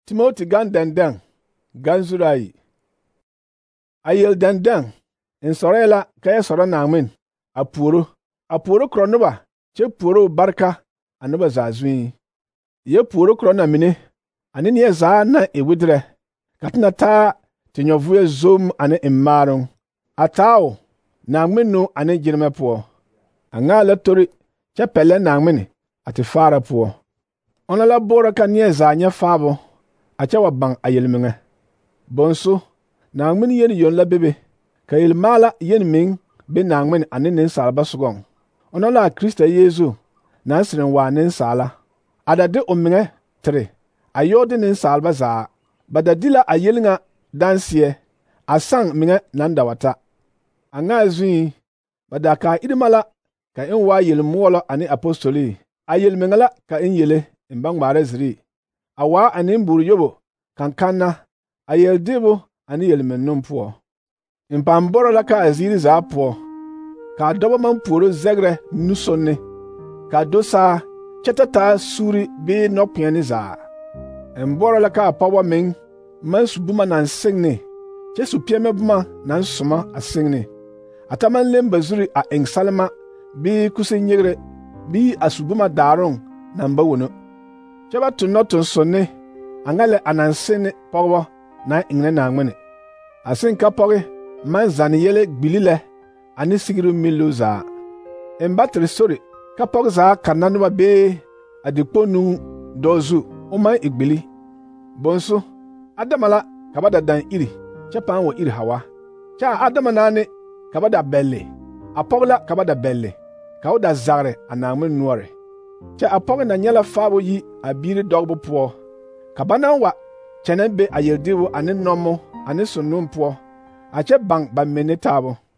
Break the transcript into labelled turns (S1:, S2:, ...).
S1: Timothy gan dendeng gan zurai ayel dendeng in sorela kaya sora nangmin apuro kronoba che puro barka anoba zazwi ye puro krona mine ani ne za na ewidre katina ta tinyovuye zum ani immarung atao nangmin no ani jirme po anga la tori che pelle nangmin ati fara po ona la bora kan ye za nya fabo acha wa bang ayelminga bonso nangmin yen yon la bebe ka ilmala yen ming be nangmin ani nin salba sugong ona la Krista Yesu nan sirin wa nin sala adade ominga tre ayode nin salba za badadila ayelnga dansie asang minga nan dawata anga zui badaka idimala ka in wa yel muwala ani apostoli ayel mingala ka in yele in bang bare zri awa ani mburu yobo kankanna ayel debo ani yel mennum po in pamboro la ka aziri za po ka dobo man puro zegre nusonne ka dosa chatata suri be nokpiani za in boro la ka pawa ming man subuma nan singne che supieme buma nan suma asingne ataman lemba zuri a engsalma bi kusin yegre bi asubuma darong nan bawono chaba tunotun sonne angale anansene pogbo na ingne na ngmene asin ka poge man zani yele gbilile ani sigiru miluza embatri sori ka pogza kananwa be adikponu dozu uma igbili bonso adamala kabada dan iri chapan wo iri hawa cha adama nane kabada belle apogla kabada belle kawda zagre anangmen nuore cha apog na nyala fabo yi abiri dogbo po kabana wa chene be ayeldiwo ani nomo ani sunum po ache bang ba menetabo